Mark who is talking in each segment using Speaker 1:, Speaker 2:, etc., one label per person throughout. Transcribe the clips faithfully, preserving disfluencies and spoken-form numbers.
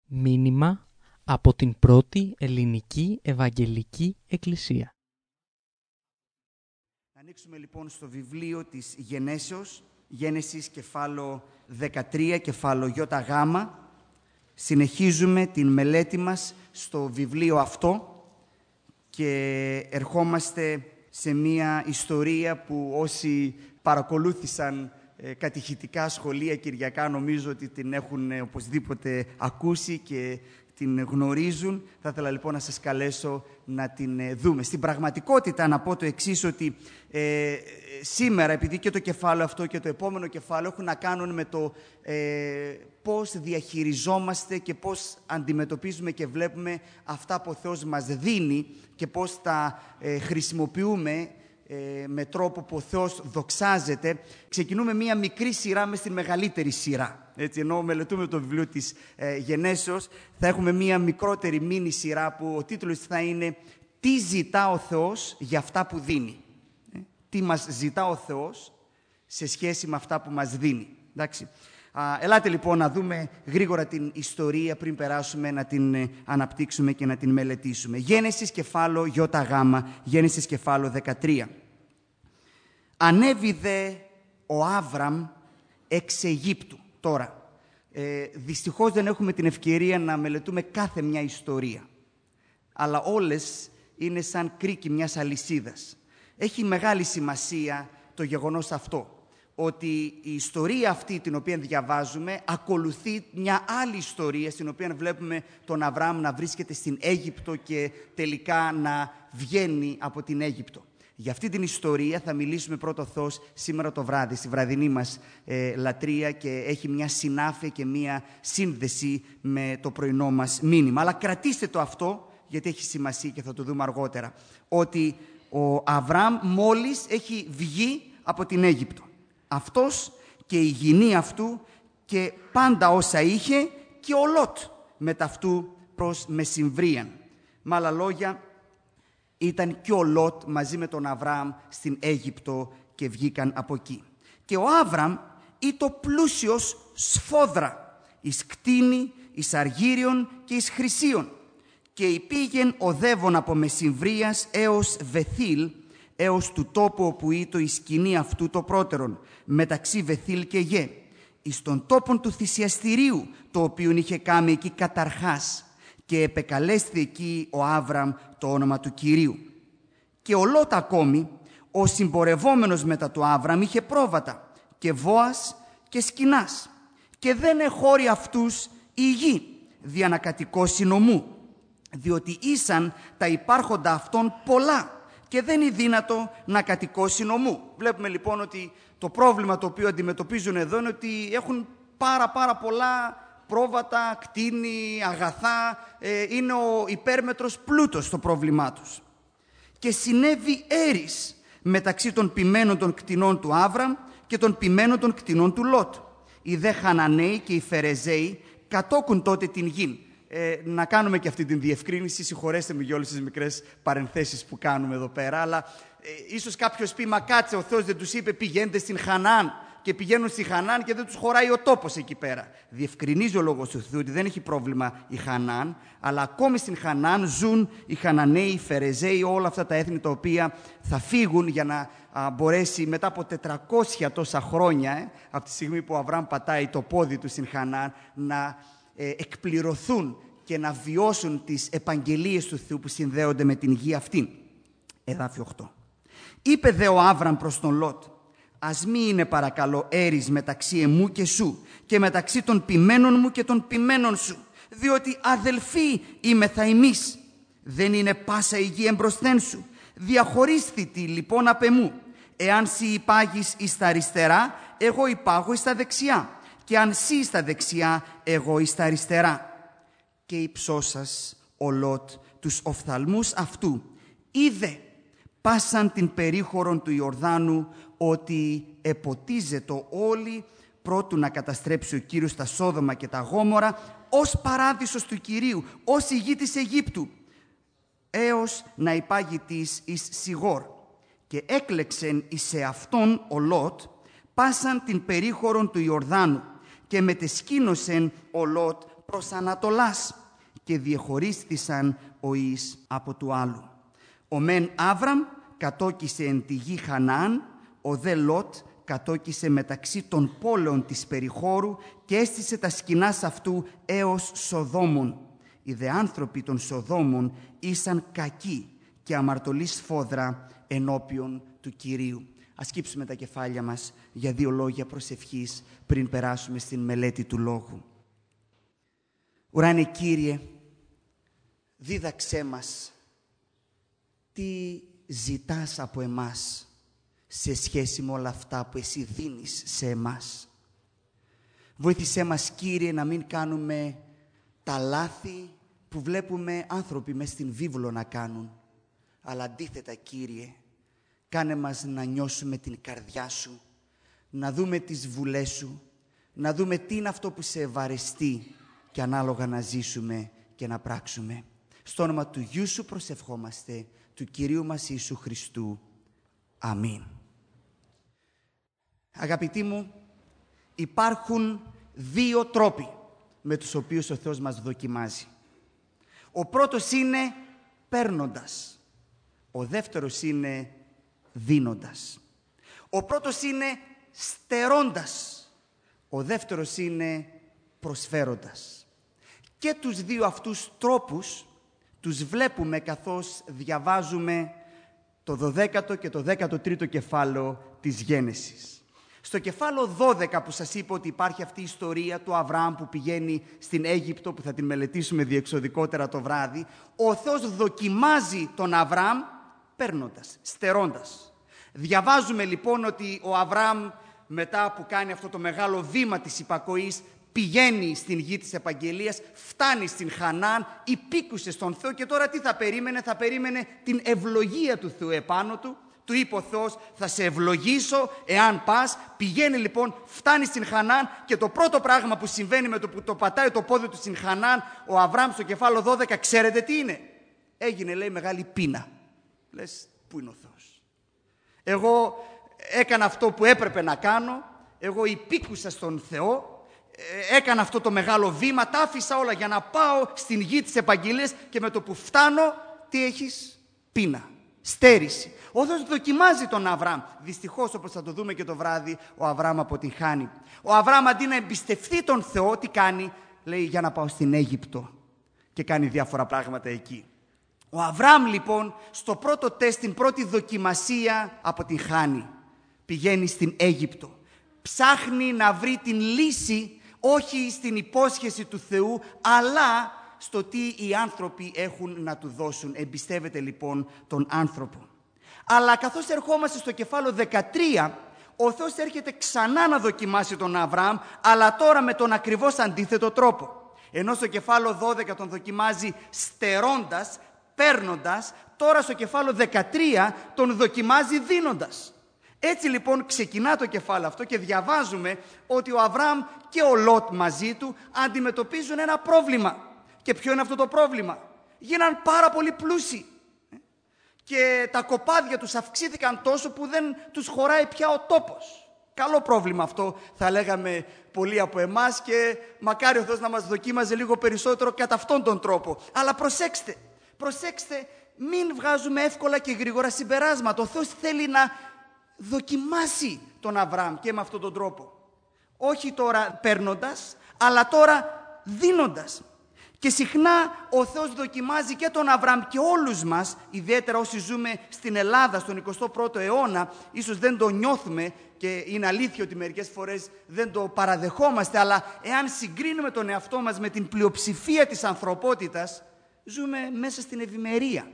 Speaker 1: Μήνυμα από την πρώτη ελληνική Ευαγγελική Εκκλησία.
Speaker 2: Να ανοίξουμε λοιπόν στο βιβλίο της Γενέσεως, Γένεσης κεφάλαιο δεκατρία, κεφάλαιο ΙΓ. Συνεχίζουμε την μελέτη μας στο βιβλίο αυτό και ερχόμαστε σε μία ιστορία που όσοι παρακολούθησαν ε, κατηχητικά σχολεία κυριακά νομίζω ότι την έχουν ε, οπωσδήποτε ακούσει και την γνωρίζουν. Θα ήθελα λοιπόν να σας καλέσω να την ε, δούμε. Στην πραγματικότητα να πω το εξής, ότι ε, σήμερα, επειδή και το κεφάλαιο αυτό και το επόμενο κεφάλαιο έχουν να κάνουν με το ε, πώς διαχειριζόμαστε και πώς αντιμετωπίζουμε και βλέπουμε αυτά που ο Θεός μας δίνει και πώς τα ε, χρησιμοποιούμε ε, με τρόπο που ο Θεός δοξάζεται. Ξεκινούμε μία μικρή σειρά μες στην μεγαλύτερη σειρά. Έτσι, ενώ μελετούμε το βιβλίο της ε, Γενέσεως, θα έχουμε μία μικρότερη μίνι σειρά που ο τίτλος θα είναι «Τι ζητά ο Θεός για αυτά που δίνει». Ε, τι μας ζητά ο Θεός σε σχέση με αυτά που μας δίνει. Εντάξει. Α, ελάτε λοιπόν να δούμε γρήγορα την ιστορία πριν περάσουμε να την ε, αναπτύξουμε και να την μελετήσουμε. Γένεσης κεφάλαιο ΙΓ, Γένεσης κεφάλαιο δεκατρία. Ανέβη δε ο Άβραμ εξ Αιγύπτου. Τώρα, ε, δυστυχώς δεν έχουμε την ευκαιρία να μελετούμε κάθε μια ιστορία. Αλλά όλες είναι σαν κρίκι μιας αλυσίδας. Έχει μεγάλη σημασία το γεγονός αυτό, ότι η ιστορία αυτή την οποία διαβάζουμε ακολουθεί μια άλλη ιστορία στην οποία βλέπουμε τον Αβραάμ να βρίσκεται στην Αίγυπτο και τελικά να βγαίνει από την Αίγυπτο. Για αυτή την ιστορία θα μιλήσουμε πρώτο Θεός σήμερα το βράδυ, στη βραδινή μας ε, λατρεία, και έχει μια συνάφεια και μια σύνδεση με το πρωινό μας μήνυμα. Αλλά κρατήστε το αυτό, γιατί έχει σημασία και θα το δούμε αργότερα, ότι ο Αβραάμ μόλις έχει βγει από την Αίγυπτο. Αυτός και η γυνή αυτού και πάντα όσα είχε, και ο Λότ μετ' αυτού προς μεσημβρίαν. Με άλλα λόγια, ήταν και ο Λότ μαζί με τον Αβραάμ στην Αίγυπτο και βγήκαν από εκεί. Και ο Άβραμ ήταν πλούσιος σφόδρα, εις κτήνη, εις αργύριον και εις χρυσίον, και υπήγεν οδεύων από μεσημβρίας έως Βεθήλ, έως του τόπου όπου ήτο η σκηνή αυτού το πρώτερον, μεταξύ Βεθήλ και Γε, εις τον τόπον του θυσιαστηρίου, το οποίον είχε κάνει εκεί καταρχάς, και επεκαλέστη εκεί ο Άβραμ το όνομα του Κυρίου. Και ο Λότ ακόμη, ο συμπορευόμενος μετά του Άβραμ, είχε πρόβατα και βόας και σκηνάς, και δεν εχώρει αυτούς η γη δια να κατοικώσει νομού, διότι ήσαν τα υπάρχοντα αυτών πολλά, και δεν είναι δύνατο να κατοικώσει νομού. Βλέπουμε λοιπόν ότι το πρόβλημα το οποίο αντιμετωπίζουν εδώ είναι ότι έχουν πάρα πάρα πολλά πρόβατα, κτήνη, αγαθά. Ε, είναι ο υπέρμετρος πλούτος το πρόβλημά τους. Και συνέβη έρης μεταξύ των ποιμένων των κτηνών του Άβραμ και των ποιμένων των κτηνών του Λότ. Οι δε Χαναναίοι και οι Φερεζαίοι κατόκουν τότε την γην. Ε, να κάνουμε και αυτή την διευκρίνηση, συγχωρέστε με για όλες τις μικρές παρενθέσεις που κάνουμε εδώ πέρα, αλλά ε, ίσως κάποιος πει, μα κάτσε, ο Θεός δεν τους είπε πηγαίνετε στην Χανάν, και πηγαίνουν στη Χανάν και δεν τους χωράει ο τόπος εκεί πέρα. Διευκρινίζει ο λόγος του Θεού ότι δεν έχει πρόβλημα η Χανάν, αλλά ακόμη στην Χανάν ζουν οι Χαναναίοι, οι Φερεζαίοι, όλα αυτά τα έθνη τα οποία θα φύγουν για να α, μπορέσει μετά από τετρακόσια τόσα χρόνια, ε, από τη στιγμή που ο Αβραάμ πατάει το πόδι του στην Χανάν, να ε, εκπληρωθούν και να βιώσουν τις επαγγελίες του Θεού που συνδέονται με την γη αυτή. Εδάφιο οκτώ. Είπε δε ο Άβραμ προς τον Λότ, ας μη είναι παρακαλώ έρης μεταξύ εμού και σου, και μεταξύ των ποιμένων μου και των ποιμένων σου, διότι αδελφοί είμεθα εμείς. Δεν είναι πάσα η γη εμπροσθέν σου. Διαχωρίσθητη λοιπόν απ' εμού. Εάν σύ υπάγεις εις τα αριστερά, εγώ υπάγω εις τα δεξιά, και αν σύ εις τα δεξιά, εγώ εις τα αριστερά. Και υψώσας ο Λότ τους οφθαλμούς αυτού, είδε πάσαν την περίχωρον του Ιορδάνου, ότι εποτίζεται όλοι πρώτου να καταστρέψει ο Κύριος τα Σόδομα και τα Γόμορα ως παράδεισος του Κυρίου, ως η γη της Αιγύπτου, έως να υπάγει της εις Σιγόρ. Και έκλεξεν εις εαυτόν ο Λότ πάσαν την περίχωρον του Ιορδάνου, και μετεσκήνωσεν ο Λότ προς Ανατολάς και διεχωρίστησαν ο εις από του άλλου. Ο μεν Άβραμ κατόκισε εν τη γη Χαναάν, ο δε Λότ κατόκισε μεταξύ των πόλεων της περιχώρου και έστησε τα σκηνάς αυτού έως Σοδόμων. Οι δε άνθρωποι των Σοδόμων ήσαν κακοί και αμαρτωλή σφόδρα ενώπιον του Κυρίου. Ας κύψουμε τα κεφάλια μας για δύο λόγια προσευχής πριν περάσουμε στην μελέτη του Λόγου. Ουράνιε Κύριε, δίδαξέ μας τι ζητάς από εμάς σε σχέση με όλα αυτά που Εσύ δίνεις σε εμάς. Βοήθησέ μας, Κύριε, να μην κάνουμε τα λάθη που βλέπουμε άνθρωποι μες στην βίβλο να κάνουν, αλλά αντίθετα, Κύριε, κάνε μας να νιώσουμε την καρδιά Σου, να δούμε τις βουλές Σου, να δούμε τι είναι αυτό που σε ευαρεστεί και ανάλογα να ζήσουμε και να πράξουμε. Στο όνομα του Γιού Σου προσευχόμαστε, του Κυρίου μας Ιησού Χριστού. Αμήν. Αγαπητοί μου, υπάρχουν δύο τρόποι με τους οποίους ο Θεός μας δοκιμάζει. Ο πρώτος είναι παίρνοντας. Ο δεύτερος είναι δίνοντας. Ο πρώτος είναι στερώντας. Ο δεύτερος είναι προσφέροντας. Και τους δύο αυτούς τρόπους τους βλέπουμε καθώς διαβάζουμε το δωδέκατο και το δέκατο τρίτο κεφάλαιο της Γένεσης. Στο κεφάλαιο δώδεκα που σας είπα ότι υπάρχει αυτή η ιστορία του Αβραάμ που πηγαίνει στην Αίγυπτο, που θα την μελετήσουμε διεξοδικότερα το βράδυ, ο Θεός δοκιμάζει τον Αβραάμ παίρνοντας, στερώντας. Διαβάζουμε λοιπόν ότι ο Αβραάμ, μετά που κάνει αυτό το μεγάλο βήμα της υπακοής, πηγαίνει στην γη της επαγγελίας, φτάνει στην Χανaan, υπήκουσε στον Θεό και τώρα τι θα περίμενε? Θα περίμενε την ευλογία του Θεού επάνω του. Του είπε ο Θεός, θα σε ευλογήσω εάν πας. Πηγαίνει λοιπόν, φτάνει στην Χανaan και το πρώτο πράγμα που συμβαίνει με το που το πατάει το πόδι του στην Χανaan, ο Αβραάμ στο κεφάλαιο δώδεκα, ξέρετε τι είναι? Έγινε, λέει, μεγάλη πείνα. Λες, πού είναι ο Θεός? Εγώ έκανα αυτό που έπρεπε να κάνω, εγώ υπήκουσα στον Θεό, έκανα αυτό το μεγάλο βήμα, τα άφησα όλα για να πάω στην γη της επαγγελίας και με το που φτάνω, τι έχεις? Πείνα, στέρηση. Ο Θεός δοκιμάζει τον Αβραάμ. Δυστυχώς, όπως θα το δούμε και το βράδυ, ο Αβραάμ αποτυγχάνει. Ο Αβραάμ αντί να εμπιστευτεί τον Θεό, τι κάνει? Λέει, για να πάω στην Αίγυπτο, και κάνει διάφορα πράγματα εκεί. Ο Αβραάμ λοιπόν στο πρώτο τεστ, την πρώτη δοκιμασία, αποτυγχάνει. Πηγαίνει στην Αίγυπτο. Ψάχνει να βρει την λύση όχι στην υπόσχεση του Θεού, αλλά στο τι οι άνθρωποι έχουν να του δώσουν. Εμπιστεύεται λοιπόν τον άνθρωπο. Αλλά καθώς ερχόμαστε στο κεφάλαιο δεκατρία, ο Θεός έρχεται ξανά να δοκιμάσει τον Αβραάμ, αλλά τώρα με τον ακριβώς αντίθετο τρόπο. Ενώ στο κεφάλαιο δώδεκα τον δοκιμάζει στερώντας, παίρνοντας, τώρα στο κεφάλαιο δεκατρία τον δοκιμάζει δίνοντας. Έτσι λοιπόν ξεκινά το κεφάλαιο αυτό και διαβάζουμε ότι ο Αβραάμ και ο Λότ μαζί του αντιμετωπίζουν ένα πρόβλημα. Και ποιο είναι αυτό το πρόβλημα? Γίναν πάρα πολύ πλούσιοι και τα κοπάδια τους αυξήθηκαν τόσο που δεν τους χωράει πια ο τόπος. Καλό πρόβλημα αυτό, θα λέγαμε πολλοί από εμάς, και μακάρι ο Θεός να μας δοκίμαζε λίγο περισσότερο κατά αυτόν τον τρόπο. Αλλά προσέξτε, προσέξτε, μην βγάζουμε εύκολα και γρήγορα συμπεράσματα. Ο Θεός θέλει να δοκιμάσει τον Αβραάμ και με αυτόν τον τρόπο. Όχι τώρα παίρνοντας, αλλά τώρα δίνοντας. Και συχνά ο Θεός δοκιμάζει και τον Αβραάμ και όλους μας, ιδιαίτερα όσοι ζούμε στην Ελλάδα στον εικοστό πρώτο αιώνα, ίσως δεν το νιώθουμε και είναι αλήθεια ότι μερικές φορές δεν το παραδεχόμαστε, αλλά εάν συγκρίνουμε τον εαυτό μας με την πλειοψηφία της ανθρωπότητας, ζούμε μέσα στην ευημερία.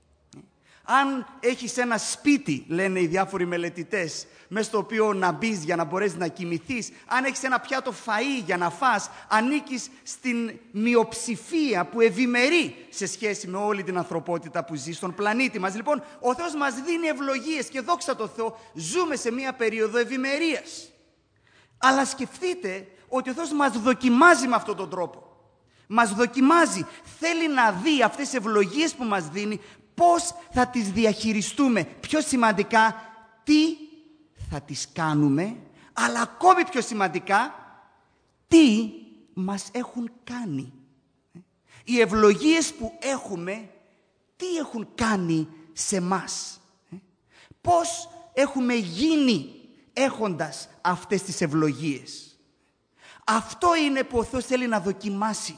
Speaker 2: Αν έχεις ένα σπίτι, λένε οι διάφοροι μελετητές, μέσα στο οποίο να μπεις για να μπορέσεις να κοιμηθείς, αν έχεις ένα πιάτο φαΐ για να φας, ανήκεις στην μειοψηφία που ευημερεί σε σχέση με όλη την ανθρωπότητα που ζει στον πλανήτη μας. Λοιπόν, ο Θεός μας δίνει ευλογίες και δόξα τω Θεώ, ζούμε σε μια περίοδο ευημερίας. Αλλά σκεφτείτε ότι ο Θεός μας δοκιμάζει με αυτόν τον τρόπο. Μας δοκιμάζει, θέλει να δει αυτές τις ευλογίες που μας δίνει, πώς θα τις διαχειριστούμε. Πιο σημαντικά, τι θα τις κάνουμε, αλλά ακόμη πιο σημαντικά, τι μας έχουν κάνει. Οι ευλογίες που έχουμε, τι έχουν κάνει σε μας. Πώς έχουμε γίνει έχοντας αυτές τις ευλογίες. Αυτό είναι που ο Θεός θέλει να δοκιμάσει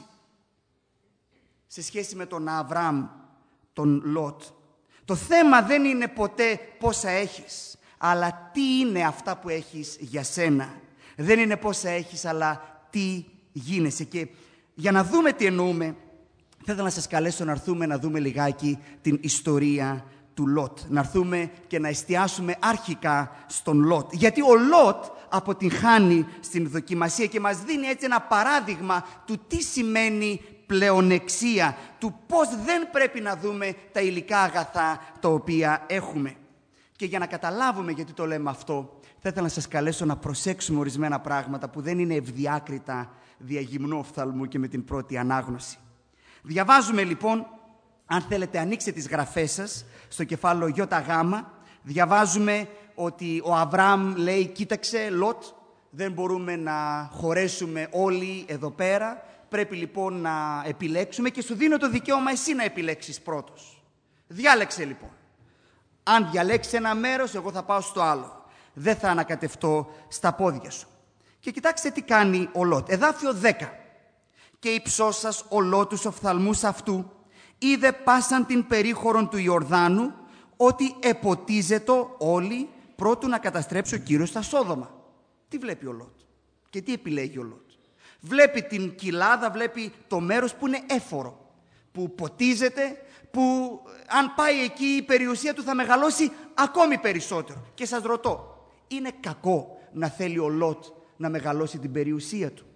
Speaker 2: σε σχέση με τον Αβραάμ, τον Λότ. Το θέμα δεν είναι ποτέ πόσα έχεις, αλλά τι είναι αυτά που έχεις για σένα. Δεν είναι πόσα έχεις, αλλά τι γίνεσαι. Και για να δούμε τι εννοούμε, θα ήθελα να σας καλέσω να έρθουμε να δούμε λιγάκι την ιστορία του Λότ. Να έρθουμε και να εστιάσουμε αρχικά στον Λότ. Γιατί ο Λότ αποτυγχάνει στην δοκιμασία και μας δίνει έτσι ένα παράδειγμα του τι σημαίνει πλεονεξία, του πώς δεν πρέπει να δούμε τα υλικά αγαθά τα οποία έχουμε. Και για να καταλάβουμε γιατί το λέμε αυτό, θα ήθελα να σας καλέσω να προσέξουμε ορισμένα πράγματα που δεν είναι ευδιάκριτα διαγυμνού οφθαλμού και με την πρώτη ανάγνωση. Διαβάζουμε λοιπόν, αν θέλετε ανοίξτε τις γραφές σας, στο κεφάλαιο Ι Γ, διαβάζουμε ότι ο Αβραάμ λέει, κοίταξε Λότ, δεν μπορούμε να χωρέσουμε όλοι εδώ πέρα, πρέπει λοιπόν να επιλέξουμε και σου δίνω το δικαίωμα εσύ να επιλέξεις πρώτος. Διάλεξε λοιπόν. Αν διαλέξεις ένα μέρος, εγώ θα πάω στο άλλο. Δεν θα ανακατευτώ στα πόδια σου. Και κοιτάξτε τι κάνει ο Λότ. Εδάφιο δέκα. Και υψώσας ο Λότ τους οφθαλμούς αυτού, είδε πάσαν την περίχωρον του Ιορδάνου, ότι εποτίζετο όλοι πρώτου να καταστρέψει ο Κύριος στα Σόδομα. Τι βλέπει ο Λότ και τι επιλέγει ο Λότ. Βλέπει την κοιλάδα, βλέπει το μέρος που είναι έφορο, που ποτίζεται, που αν πάει εκεί η περιουσία του θα μεγαλώσει ακόμη περισσότερο. Και σας ρωτώ, είναι κακό να θέλει ο Λότ να μεγαλώσει την περιουσία του?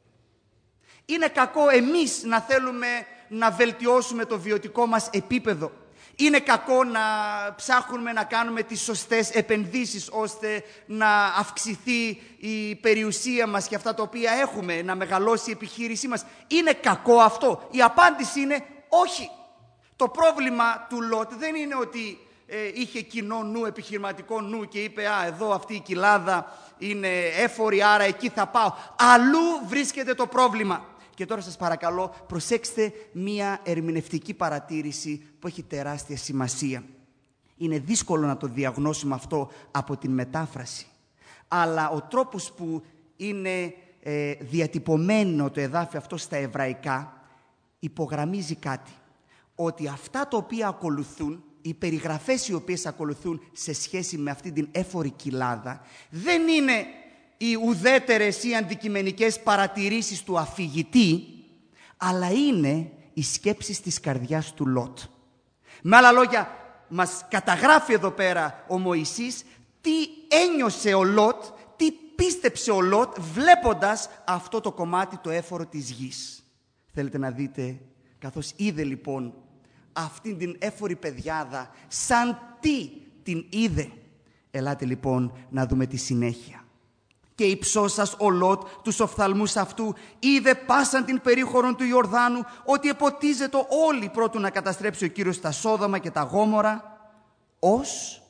Speaker 2: Είναι κακό εμείς να θέλουμε να βελτιώσουμε το βιωτικό μας επίπεδο? Είναι κακό να ψάχνουμε να κάνουμε τις σωστές επενδύσεις ώστε να αυξηθεί η περιουσία μας και αυτά τα οποία έχουμε, να μεγαλώσει η επιχείρησή μας? Είναι κακό αυτό? Η απάντηση είναι όχι. Το πρόβλημα του Λότ δεν είναι ότι ε, είχε κοινό νου, επιχειρηματικό νου και είπε «Α, εδώ αυτή η κοιλάδα είναι έφορη, άρα εκεί θα πάω». Αλλού βρίσκεται το πρόβλημα. Και τώρα σας παρακαλώ προσέξτε μία ερμηνευτική παρατήρηση που έχει τεράστια σημασία. Είναι δύσκολο να το διαγνώσουμε αυτό από την μετάφραση. Αλλά ο τρόπος που είναι ε, διατυπωμένο το εδάφιο αυτό στα εβραϊκά υπογραμμίζει κάτι. Ότι αυτά τα οποία ακολουθούν, οι περιγραφές οι οποίες ακολουθούν σε σχέση με αυτή την έφορη κοιλάδα, δεν είναι οι ουδέτερες ή αντικειμενικές παρατηρήσεις του αφηγητή, αλλά είναι οι σκέψεις της καρδιάς του Λότ. Με άλλα λόγια, μας καταγράφει εδώ πέρα ο Μωυσής τι ένιωσε ο Λότ, τι πίστεψε ο Λότ βλέποντας αυτό το κομμάτι το έφορο της γης. Θέλετε να δείτε, καθώς είδε λοιπόν αυτήν την έφορη πεδιάδα, σαν τι την είδε. Ελάτε λοιπόν να δούμε τη συνέχεια. Και υψώσας ο Λότ τους οφθαλμούς αυτού, είδε πάσαν την περίχωρον του Ιορδάνου, ότι εποτίζετο όλοι πρώτου να καταστρέψει ο Κύριος τα Σόδομα και τα Γόμορα, ως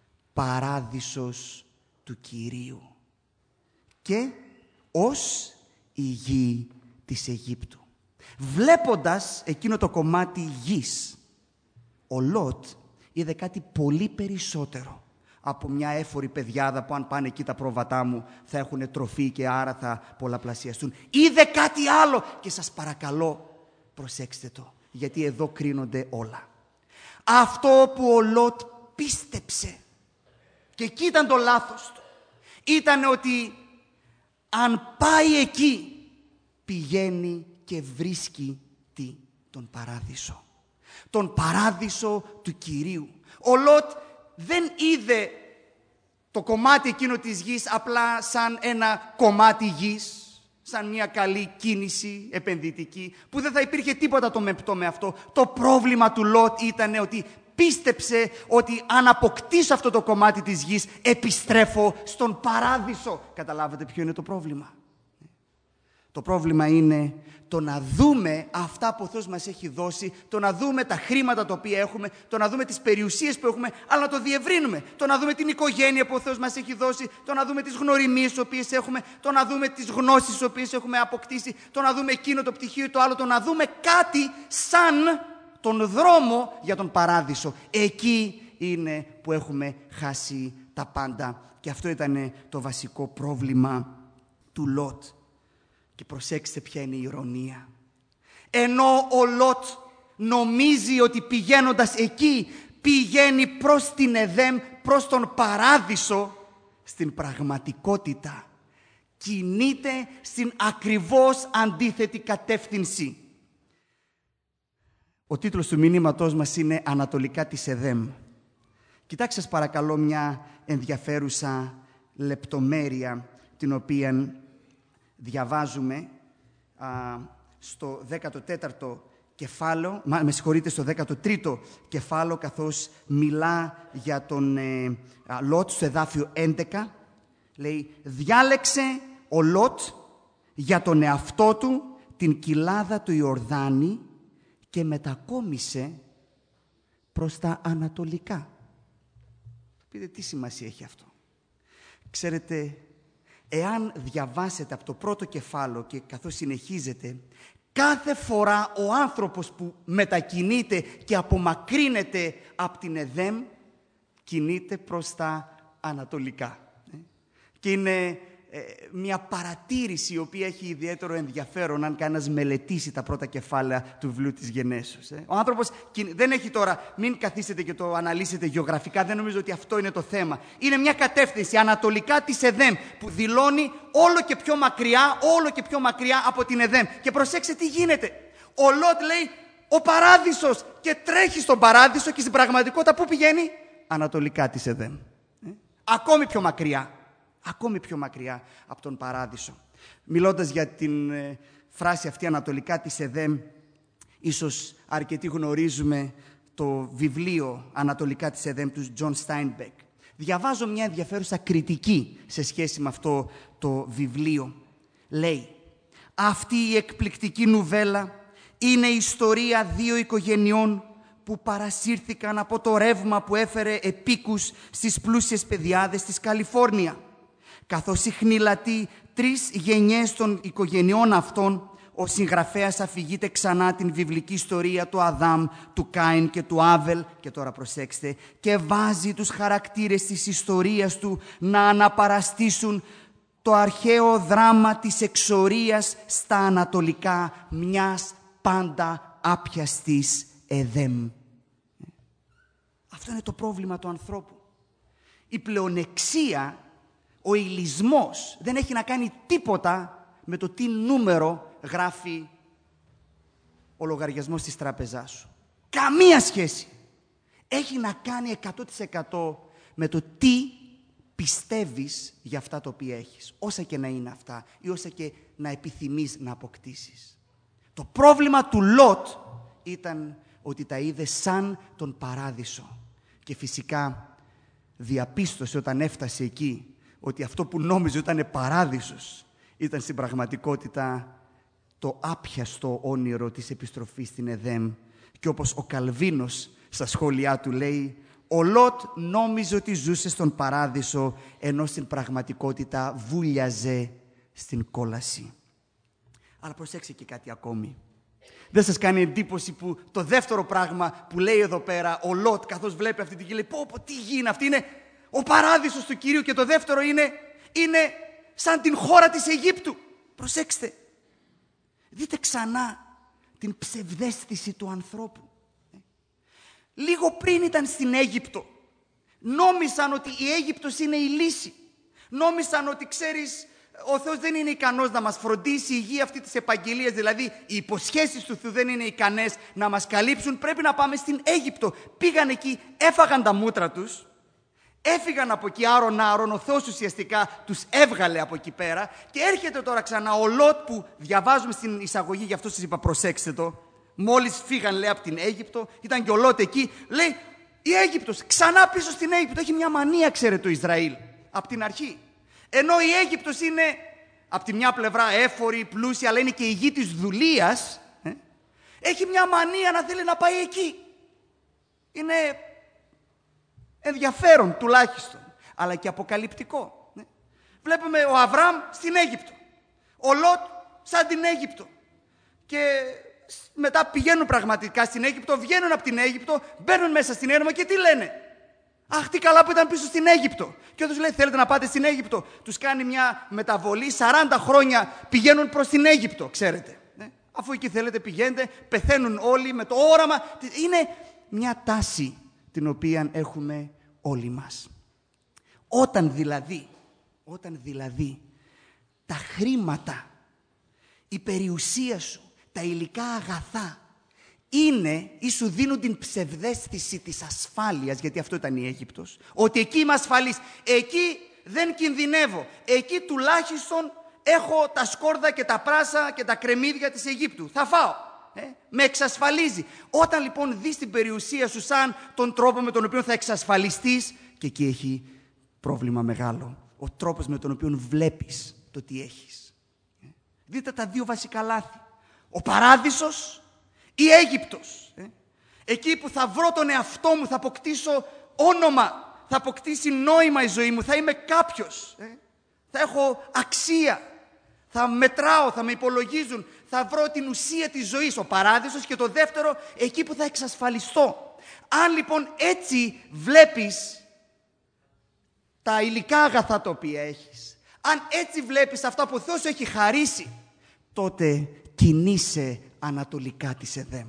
Speaker 2: παράδεισος του Κυρίου και ως η γη της Αιγύπτου. Βλέποντας εκείνο το κομμάτι γης, ο Λότ είδε κάτι πολύ περισσότερο από μια έφορη πεδιάδα που αν πάνε εκεί τα πρόβατά μου θα έχουν τροφή και άρα θα πολλαπλασιαστούν. Είδε κάτι άλλο και σας παρακαλώ προσέξτε το, γιατί εδώ κρίνονται όλα. Αυτό που ο Λότ πίστεψε, και εκεί ήταν το λάθος του, ήταν ότι αν πάει εκεί πηγαίνει και βρίσκει τι? Τον παράδεισο. Τον παράδεισο του Κυρίου. Ο Λότ δεν είδε το κομμάτι εκείνο της γης απλά σαν ένα κομμάτι γης, σαν μια καλή κίνηση επενδυτική, που δεν θα υπήρχε τίποτα το μεπτό με αυτό. Το πρόβλημα του Λότ ήταν ότι πίστεψε ότι αν αποκτήσω αυτό το κομμάτι της γης, επιστρέφω στον παράδεισο. Καταλάβατε ποιο είναι το πρόβλημα? Το πρόβλημα είναι το να δούμε αυτά που ο Θεός μας έχει δώσει, το να δούμε τα χρήματα τα οποία έχουμε, το να δούμε τις περιουσίες που έχουμε, αλλά να το διευρύνουμε. Το να δούμε την οικογένεια που ο Θεός μας έχει δώσει, το να δούμε τις γνωριμίες τις οποίες έχουμε, το να δούμε τις γνώσεις τις οποίες έχουμε αποκτήσει, το να δούμε εκείνο το πτυχίο ή το άλλο, το να δούμε κάτι σαν τον δρόμο για τον παράδεισο. Εκεί είναι που έχουμε χάσει τα πάντα. Και αυτό ήταν το βασικό πρόβλημα του Λότ. Και προσέξτε ποια είναι η ηρωνία. Ενώ ο Λότ νομίζει ότι πηγαίνοντας εκεί πηγαίνει προς την Εδέμ, προς τον παράδεισο, στην πραγματικότητα κινείται στην ακριβώς αντίθετη κατεύθυνση. Ο τίτλος του μηνύματός μας είναι «Ανατολικά της Εδέμ». Κοιτάξτε σας παρακαλώ μια ενδιαφέρουσα λεπτομέρεια την οποία διαβάζουμε α, στο δέκατο τέταρτο κεφάλαιο, με συγχωρείτε, στο δέκατο τρίτο κεφάλαιο, καθώς μιλά για τον ε, α, Λότ στο εδάφιο έντεκα. Λέει, διάλεξε ο Λότ για τον εαυτό του την κοιλάδα του Ιορδάνη και μετακόμισε προς τα ανατολικά. Πείτε τι σημασία έχει αυτό. Ξέρετε, εάν διαβάσετε από το πρώτο κεφάλαιο και καθώς συνεχίζετε, κάθε φορά ο άνθρωπος που μετακινείται και απομακρύνεται από την Εδέμ κινείται προς τα ανατολικά. Και είναι ε, μια παρατήρηση η οποία έχει ιδιαίτερο ενδιαφέρον αν κανένας μελετήσει τα πρώτα κεφάλαια του βιβλίου της Γενέσεως. Ε. Ο άνθρωπος δεν έχει τώρα, μην καθίσετε και το αναλύσετε γεωγραφικά, δεν νομίζω ότι αυτό είναι το θέμα. Είναι μια κατεύθυνση ανατολικά της Εδέμ που δηλώνει όλο και πιο μακριά, όλο και πιο μακριά από την Εδέμ. Και προσέξτε τι γίνεται. Ο Λότ λέει ο παράδεισος και τρέχει στον παράδεισο και στην πραγματικότητα πού πηγαίνει? Ανατολικά της Εδέμ. Ε. Ακόμη πιο μακριά. Ακόμη πιο μακριά από τον παράδεισο. Μιλώντας για την ε, φράση αυτή ανατολικά της Εδέμ, ίσως αρκετοί γνωρίζουμε το βιβλίο Ανατολικά της Εδέμ του Τζον Στάινμπεκ. Διαβάζω μια ενδιαφέρουσα κριτική σε σχέση με αυτό το βιβλίο. Λέει, αυτή η εκπληκτική νουβέλα είναι η ιστορία δύο οικογενειών που παρασύρθηκαν από το ρεύμα που έφερε επίκους στις πλούσιες πεδιάδες της Καλιφόρνια. Καθώς ιχνηλατεί τρεις γενιές των οικογενειών αυτών, ο συγγραφέας αφηγείται ξανά την βιβλική ιστορία του Αδάμ, του Κάιν και του Άβελ, και τώρα προσέξτε, και βάζει τους χαρακτήρες της ιστορίας του να αναπαραστήσουν το αρχαίο δράμα της εξορίας στα ανατολικά μιας πάντα άπιαστης Εδέμ. Αυτό είναι το πρόβλημα του ανθρώπου. Η πλεονεξία, ο ηλισμός δεν έχει να κάνει τίποτα με το τι νούμερο γράφει ο λογαριασμός της τράπεζάς σου. Καμία σχέση. Έχει να κάνει εκατό τοις εκατό με το τι πιστεύεις για αυτά τα οποία έχεις. Όσα και να είναι αυτά ή όσα και να επιθυμείς να αποκτήσεις. Το πρόβλημα του Λότ ήταν ότι τα είδε σαν τον παράδεισο. Και φυσικά διαπίστωσε όταν έφτασε εκεί ότι αυτό που νόμιζε ήταν παράδεισος ήταν στην πραγματικότητα το άπιαστο όνειρο της επιστροφής στην Εδέμ. Και όπως ο Καλβίνος στα σχόλιά του λέει, ο Λότ νόμιζε ότι ζούσε στον παράδεισο, ενώ στην πραγματικότητα βούλιαζε στην κόλαση. Αλλά προσέξτε και κάτι ακόμη. Δεν σας κάνει εντύπωση που το δεύτερο πράγμα που λέει εδώ πέρα ο Λότ, καθώς βλέπει αυτή τη γη, λέει πω πω τι γη είναι αυτή, είναι ο παράδεισος του Κυρίου, και το δεύτερο είναι, είναι σαν την χώρα της Αιγύπτου. Προσέξτε. Δείτε ξανά την ψευδαίσθηση του ανθρώπου. Λίγο πριν ήταν στην Αίγυπτο. Νόμισαν ότι η Αίγυπτος είναι η λύση. Νόμισαν ότι, ξέρεις, ο Θεός δεν είναι ικανός να μας φροντίσει, η γη αυτή της επαγγελίας, δηλαδή οι υποσχέσεις του Θεού δεν είναι ικανές να μας καλύψουν, πρέπει να πάμε στην Αίγυπτο. Πήγαν εκεί, έφαγαν τα μούτρα τους, έφυγαν από εκεί άρον άρον, ο Θεός ουσιαστικά τους έβγαλε από εκεί πέρα, και έρχεται τώρα ξανά ο Λότ που διαβάζουμε στην εισαγωγή, γι' αυτό σας είπα προσέξτε το. Μόλις φύγαν, λέει, από την Αίγυπτο, ήταν και ο Λότ εκεί, λέει η Αίγυπτος, ξανά πίσω στην Αίγυπτο. Έχει μια μανία, ξέρετε, το Ισραήλ από την αρχή. Ενώ η Αίγυπτος είναι από τη μια πλευρά έφορη, πλούσια, αλλά είναι και η γη της δουλείας, ε, έχει μια μανία να θέλει να πάει εκεί. Είναι ενδιαφέρον τουλάχιστον, αλλά και αποκαλυπτικό. Ε. Βλέπουμε ο Αβραάμ στην Αίγυπτο, ο Λότ σαν την Αίγυπτο. Και μετά πηγαίνουν πραγματικά στην Αίγυπτο, βγαίνουν από την Αίγυπτο, μπαίνουν μέσα στην έρημο και τι λένε? Αχ, τι καλά που ήταν πίσω στην Αίγυπτο. Και όντως λέει, θέλετε να πάτε στην Αίγυπτο? Τους κάνει μια μεταβολή, σαράντα χρόνια πηγαίνουν προς την Αίγυπτο, ξέρετε. Ε, αφού εκεί θέλετε πηγαίνετε, πεθαίνουν όλοι με το όραμα. Είναι μια τάση την οποία έχουμε όλοι μας. Όταν δηλαδή, όταν δηλαδή τα χρήματα, η περιουσία σου, τα υλικά αγαθά είναι ή σου δίνουν την ψευδαίσθηση της ασφάλειας, γιατί αυτό ήταν η Αίγυπτος, ότι εκεί είμαι ασφαλής, εκεί δεν κινδυνεύω, εκεί τουλάχιστον έχω τα σκόρδα και τα πράσα και τα κρεμμύδια της Αιγύπτου, θα φάω, ε, με εξασφαλίζει. Όταν λοιπόν δεις την περιουσία σου σαν τον τρόπο με τον οποίο θα εξασφαλιστείς, και εκεί έχει πρόβλημα μεγάλο, ο τρόπος με τον οποίο βλέπεις το τι έχεις. Ε, δείτε τα δύο βασικά λάθη. Ο παράδεισος, η Αίγυπτος. Ε. Εκεί που θα βρω τον εαυτό μου, θα αποκτήσω όνομα, θα αποκτήσει νόημα η ζωή μου, θα είμαι κάποιος. Ε. Θα έχω αξία, θα μετράω, θα με υπολογίζουν, θα βρω την ουσία της ζωής. Ο παράδεισος. Και το δεύτερο, εκεί που θα εξασφαλιστώ. Αν λοιπόν έτσι βλέπεις τα υλικά αγαθά τα οποία έχεις, αν έτσι βλέπεις αυτά που ο Θεός σου έχει χαρίσει, τότε κινείσαι ανατολικά της Εδέμ.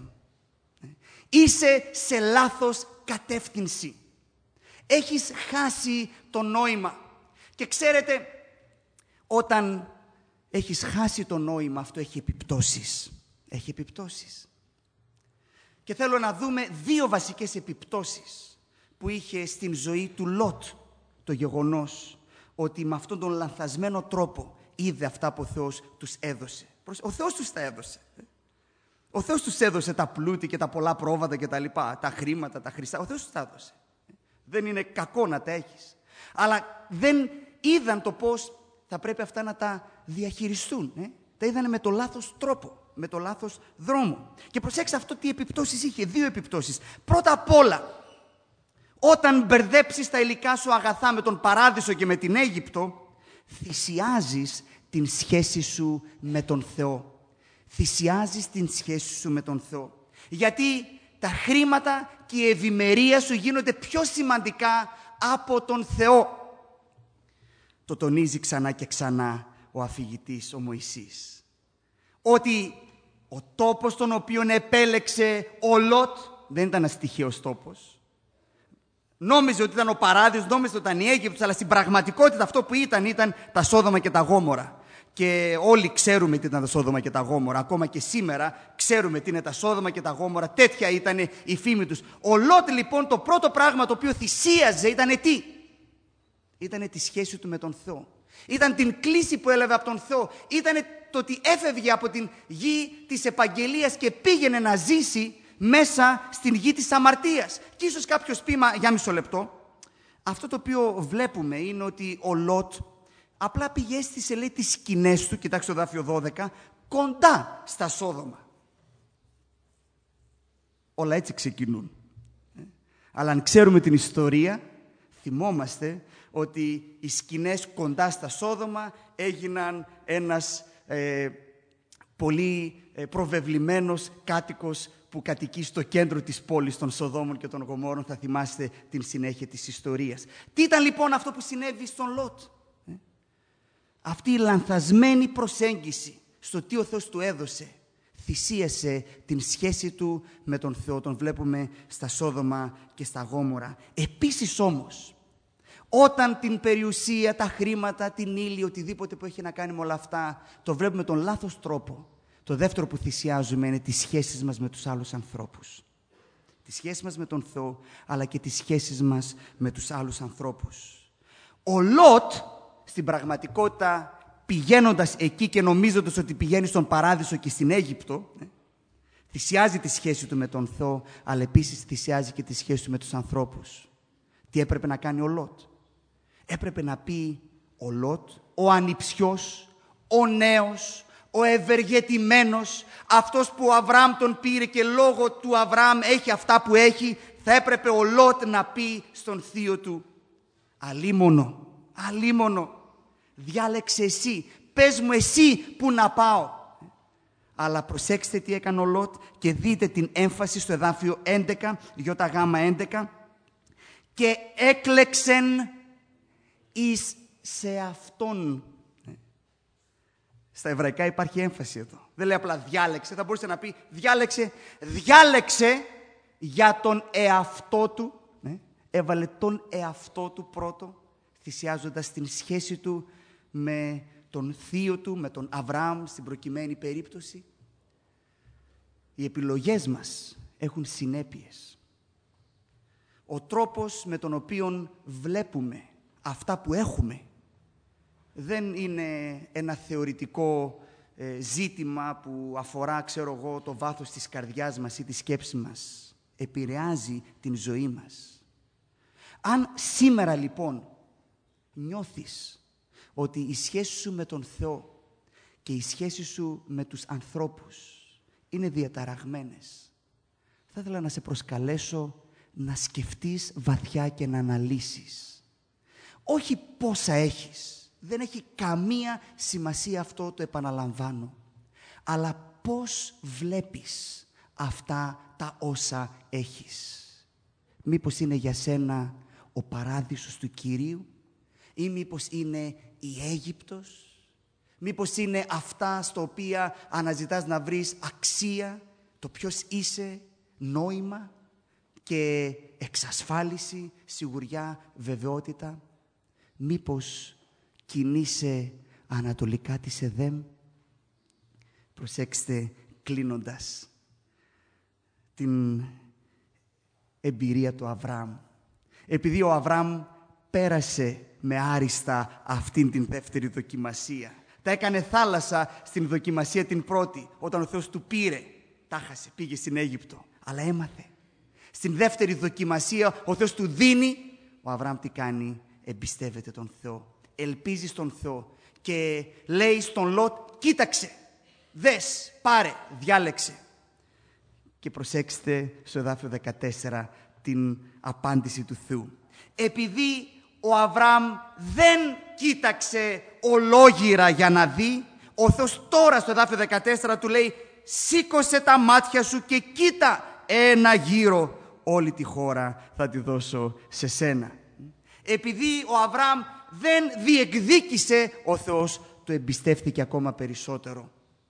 Speaker 2: Είσαι σε λάθος κατεύθυνση. Έχεις χάσει το νόημα. Και ξέρετε, όταν έχεις χάσει το νόημα, αυτό έχει επιπτώσεις. Έχει επιπτώσεις. Και θέλω να δούμε δύο βασικές επιπτώσεις που είχε στην ζωή του Λότ το γεγονός ότι με αυτόν τον λανθασμένο τρόπο είδε αυτά που ο Θεός τους έδωσε. Ο Θεός τους τα έδωσε. Ο Θεός τους έδωσε τα πλούτη και τα πολλά πρόβατα και τα λοιπά, τα χρήματα, τα χρυσά. Ο Θεός τους τα έδωσε. Δεν είναι κακό να τα έχεις. Αλλά δεν είδαν το πώς θα πρέπει αυτά να τα διαχειριστούν. Ε? Τα είδανε με το λάθος τρόπο, με το λάθος δρόμο. Και προσέξτε αυτό τι επιπτώσεις είχε. Δύο επιπτώσεις. Πρώτα απ' όλα, όταν μπερδέψεις τα υλικά σου αγαθά με τον παράδεισο και με την Αίγυπτο, θυσιάζεις την σχέση σου με τον Θεό. Θυσιάζεις την σχέση σου με τον Θεό. Γιατί τα χρήματα και η ευημερία σου γίνονται πιο σημαντικά από τον Θεό. Το τονίζει ξανά και ξανά ο αφηγητής, ο Μωυσής. Ότι ο τόπος τον οποίον επέλεξε ο Λότ δεν ήταν ένας τυχαίος τόπος. Νόμιζε ότι ήταν ο παράδεισος, νόμιζε ότι ήταν η Αίγυπτος, αλλά στην πραγματικότητα αυτό που ήταν, ήταν τα Σόδομα και τα Γόμορα. Και όλοι ξέρουμε τι ήταν τα Σόδομα και τα Γόμορα. Ακόμα και σήμερα ξέρουμε τι είναι τα Σόδομα και τα Γόμορα. Τέτοια ήταν η φήμη τους. Ο Λότ λοιπόν το πρώτο πράγμα το οποίο θυσίαζε ήταν τι? Ήταν τη σχέση του με τον Θεό. Ήταν την κλίση που έλαβε από τον Θεό. Ήταν το ότι έφευγε από την γη της επαγγελίας και πήγαινε να ζήσει μέσα στην γη της αμαρτίας. Και ίσως κάποιος πει, μα για μισό λεπτό, αυτό το οποίο βλέπουμε είναι ότι ο Λότ απλά πήγε έστησε, λέει, τις σκηνές του, κοιτάξτε το δάφιο δώδεκα, κοντά στα Σόδομα. Όλα έτσι ξεκινούν. Ε? Αλλά αν ξέρουμε την ιστορία, θυμόμαστε ότι οι σκηνές κοντά στα Σόδομα έγιναν ένας ε, πολύ ε, προβεβλημένος κάτοικος που κατοικεί στο κέντρο της πόλης των Σοδόμων και των Γομόρων. Θα θυμάστε την συνέχεια της ιστορίας. Τι ήταν λοιπόν αυτό που συνέβη στον Λότ? Ε? Αυτή η λανθασμένη προσέγγιση στο τι ο Θεός του έδωσε θυσίασε την σχέση του με τον Θεό. Τον βλέπουμε στα Σόδομα και στα Γόμορα. Επίσης όμως, όταν την περιουσία, τα χρήματα, την ύλη, οτιδήποτε που έχει να κάνει με όλα αυτά, το βλέπουμε τον λάθος τρόπο, το δεύτερο που θυσιάζουμε είναι τις σχέσεις μας με τους άλλους ανθρώπους. Τις σχέσεις μας με τον Θεό, αλλά και τις σχέσεις μας με τους άλλους ανθρώπους. Ο Λότ, στην πραγματικότητα, πηγαίνοντας εκεί και νομίζοντας ότι πηγαίνει στον Παράδεισο και στην Αίγυπτο, ε, θυσιάζει τη σχέση του με τον Θεό, αλλά επίσης θυσιάζει και τη σχέση του με τους ανθρώπους. Τι έπρεπε να κάνει ο Λότ? Έπρεπε να πει ο Λότ, ο ανιψιός, ο νέος, ο ευεργετημένος, αυτός που ο Αβραάμ τον πήρε και λόγω του Αβραάμ έχει αυτά που έχει, θα έπρεπε ο Λότ να πει στον θείο του, αλίμονο, αλίμονο, διάλεξε εσύ, πες μου εσύ που να πάω. Αλλά προσέξτε τι έκανε ο Λότ και δείτε την έμφαση στο εδάφιο έντεκα, ΙΓ έντεκα, και έκλεξεν εις σε αυτόν. Στα εβραϊκά υπάρχει έμφαση εδώ. Δεν λέει απλά διάλεξε, θα μπορούσε να πει διάλεξε, διάλεξε για τον εαυτό του. Ναι. Έβαλε τον εαυτό του πρώτο, θυσιάζοντας την σχέση του με τον θείο του, με τον Αβραάμ στην προκειμένη περίπτωση. Οι επιλογές μας έχουν συνέπειες. Ο τρόπος με τον οποίο βλέπουμε αυτά που έχουμε δεν είναι ένα θεωρητικό ε, ζήτημα που αφορά, ξέρω εγώ, το βάθος της καρδιάς μας ή της σκέψης μας. Επηρεάζει την ζωή μας. Αν σήμερα λοιπόν νιώθεις ότι η σχέση σου με τον Θεό και η σχέση σου με τους ανθρώπους είναι διαταραγμένες, θα ήθελα να σε προσκαλέσω να σκεφτείς βαθιά και να αναλύσεις. Όχι πόσα έχεις. Δεν έχει καμία σημασία αυτό, το επαναλαμβάνω. Αλλά πώς βλέπεις αυτά τα όσα έχεις. Μήπως είναι για σένα ο παράδεισος του Κυρίου ή μήπως είναι η Αίγυπτος, μήπως είναι αυτά στα οποία αναζητάς να βρεις αξία, το ποιος είσαι, νόημα και εξασφάλιση, σιγουριά, βεβαιότητα. Μήπως κινείσαι ανατολικά της Εδέμ. Προσέξτε, κλείνοντας, την εμπειρία του Αβραάμ. Επειδή ο Αβραάμ πέρασε με άριστα αυτήν την δεύτερη δοκιμασία. Τα έκανε θάλασσα στην δοκιμασία την πρώτη, όταν ο Θεός του πήρε. Τα χάσε, πήγε στην Αίγυπτο, αλλά έμαθε. Στην δεύτερη δοκιμασία ο Θεός του δίνει, ο Αβραάμ τι κάνει, εμπιστεύεται τον Θεό. Ελπίζει στον Θεό και λέει στον Λότ, κοίταξε, δες, πάρε, διάλεξε. Και προσέξτε στο εδάφιο δεκατέσσερα την απάντηση του Θεού. Επειδή ο Αβραάμ δεν κοίταξε ολόγυρα για να δει, ο Θεός τώρα στο εδάφιο δεκατέσσερα του λέει, σήκωσε τα μάτια σου και κοίτα ένα γύρο, όλη τη χώρα θα τη δώσω σε σένα. Επειδή ο Αβραάμ δεν διεκδίκησε, ο Θεός το εμπιστεύτηκε ακόμα περισσότερο.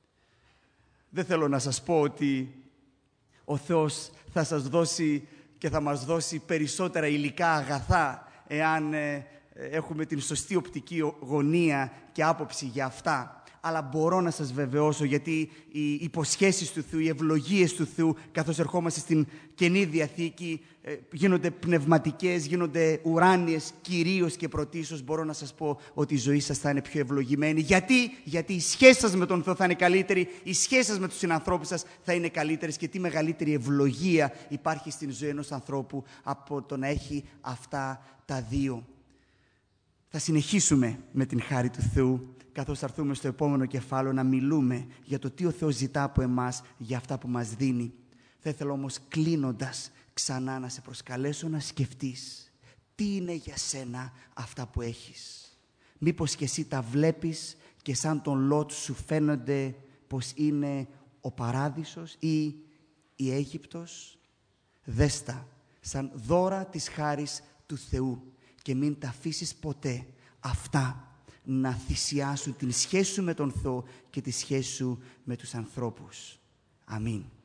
Speaker 2: Δεν θέλω να σας πω ότι ο Θεός θα σας δώσει και θα μας δώσει περισσότερα υλικά αγαθά εάν ε, έχουμε την σωστή οπτική γωνία και άποψη για αυτά. Αλλά μπορώ να σας βεβαιώσω, γιατί οι υποσχέσεις του Θεού, οι ευλογίες του Θεού, καθώς ερχόμαστε στην Καινή Διαθήκη, γίνονται πνευματικές, γίνονται ουράνιες κυρίως και πρωτίστως. Μπορώ να σας πω ότι η ζωή σας θα είναι πιο ευλογημένη. Γιατί, γιατί η σχέση σας με τον Θεό θα είναι καλύτερη, η σχέση σας με τους συνανθρώπους σας θα είναι καλύτερες, και τι μεγαλύτερη ευλογία υπάρχει στην ζωή ενός ανθρώπου από το να έχει αυτά τα δύο. Θα συνεχίσουμε με την χάρη του Θεού, καθώς θα έρθουμε στο επόμενο κεφάλαιο να μιλούμε για το τι ο Θεός ζητά από εμάς, για αυτά που μας δίνει. Θα ήθελα όμως, κλείνοντας, ξανά να σε προσκαλέσω να σκεφτείς τι είναι για σένα αυτά που έχεις. Μήπως και εσύ τα βλέπεις και σαν τον Λότ σου φαίνονται πως είναι ο παράδεισος ή η Αίγυπτος. Δες τα σαν δώρα της χάρης του Θεού και μην τα αφήσεις ποτέ αυτά να θυσιάσουν την σχέση σου με τον Θεό και τη σχέση σου με τους ανθρώπους. Αμήν.